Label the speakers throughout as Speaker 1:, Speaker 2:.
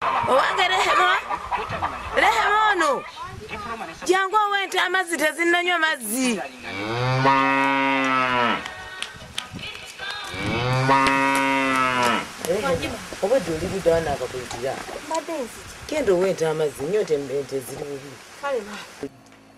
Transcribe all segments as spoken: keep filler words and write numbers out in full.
Speaker 1: Owange Rehema, Rehema ono. Jangu owente amazzi tezinnanywa mazzi. Obadde oli budde wana akakulukira.
Speaker 2: Mbadde nzija.
Speaker 1: Genda owente amazzi nnyo ente ziri bubi.
Speaker 2: Kale ma.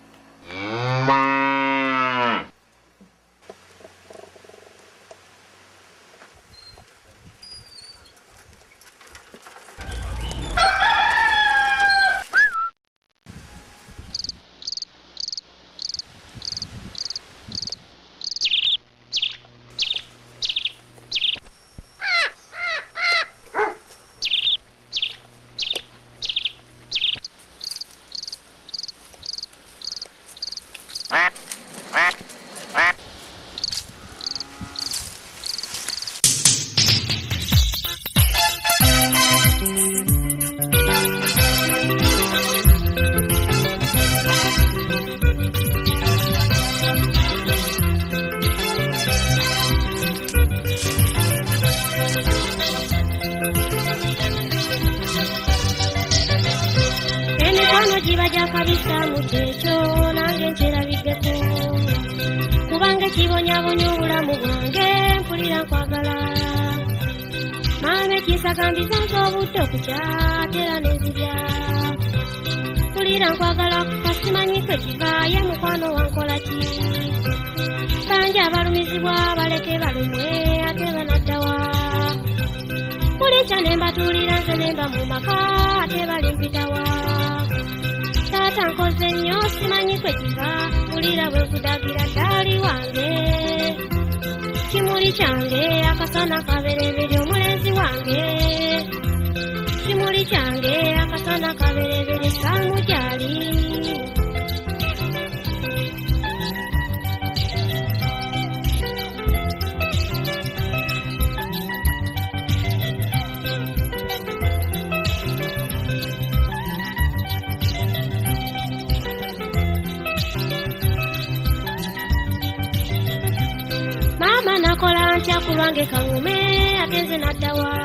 Speaker 3: Kulwange kangume atenze nadawa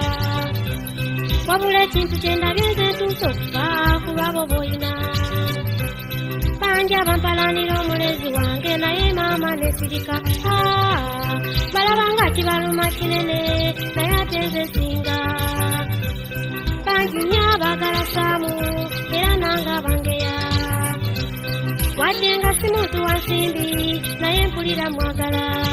Speaker 3: wabula ekintu kyendabyenze tusokufa kulwabo boyina banja bampalanira omulezi wange naye maama nesirika balabanga kibaluma kinene naye atenze singa banjunya bagala saamu era nanga bangeya wadde nga si muntu wa nsimbi naye mpulira mwagala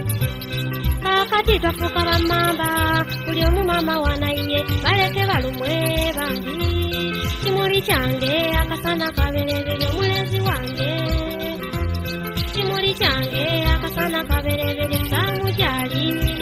Speaker 3: kati twafuuka bammamba buli omu maama wanaiye baleke balumwe bambi kimuli kyange akasana kaberebere omulezi wange kimuli kyange akasana kaberebere samujali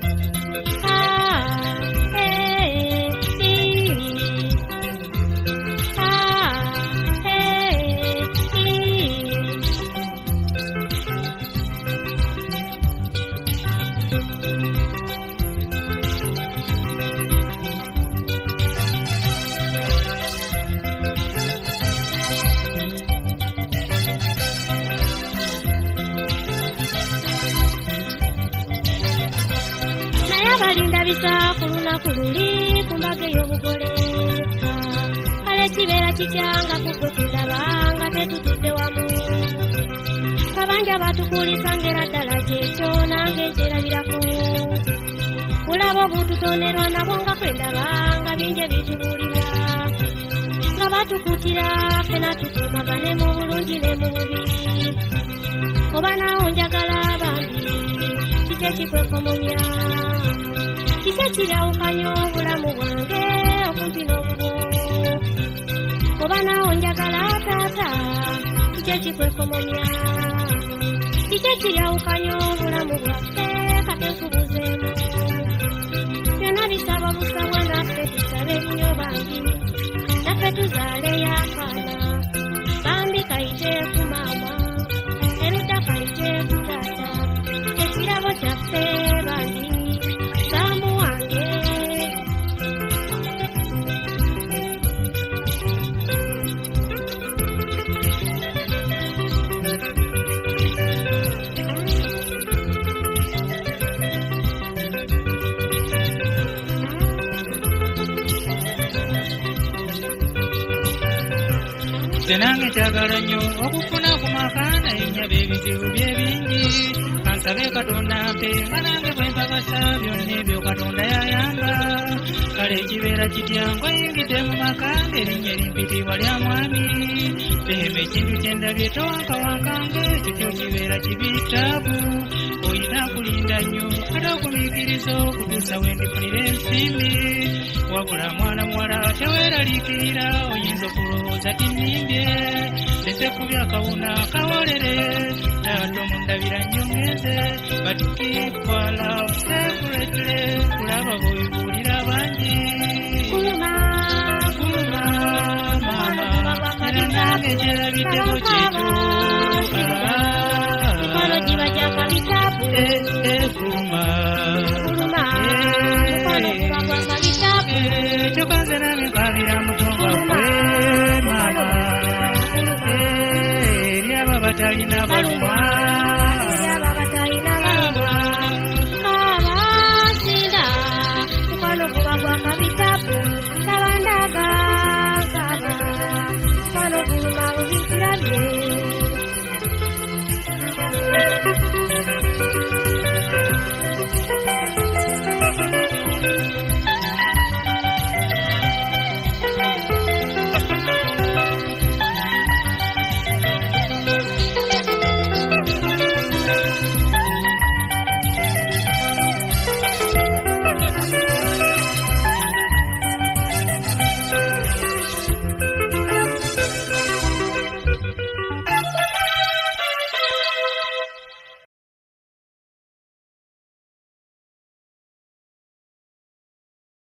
Speaker 3: kuluna kululi kumbaga ey'obugole kale kibeera kikyanga kugwe tulabanga tetutudde wamu kabanja batukulisa ngera ddala kyekyo nange nkyerabirako kulaba obututonerwa nabwo nga kwendabanga bingi ebitubuulira nga batukutira fena tutumagane mu bulungi ne mu bubi oba nawo njagala bambi kiki ekikwekomomya kiki ekirawukanya obulamu bwange okumpi n'obubo oba nawo njagala taata kiki ekikwekomomya kiki ekirawukanya obulamu bwaffe kate nkubuzeemu byonna bisaba busabwa naffe tusabe nnyo bangi naffe tuzaaleyo akaana bambi kayite ku maama erudda kayite ku taata ekirabo kyaffe bangi saamu wange
Speaker 2: nze nange kyagala nnyo okufuna ku maka naye nnyaba ebizibu bye bingi kansabe katonda mpe nga nange bwe mpakasa byonna ebyo katonda yayamba kale ekibeera kitya nkweyingidde mu maka ng'erinnya erimpitibwa lya mwami beema ekintu kye ndabye towankawankange ekyo kyo kibeera kibitaabu oyina kulinda nnyo ate okumiikiriza okutuusa we ndifunira ensimbi wabula mwana muwala teweeraliikirira oyinza okulowooza tinnimbye ndese kuby akawuna kawolere naddala omundabira nnyo ngeze but keep for love separately kulaba bwebibuulira bangi kuluma kuluma mama era nange gyerabiddeko kyekyo mikono giba gyaka bitabu kuluma kuluma mikono giba gyaka bitabu kyokanze nange nkabiramu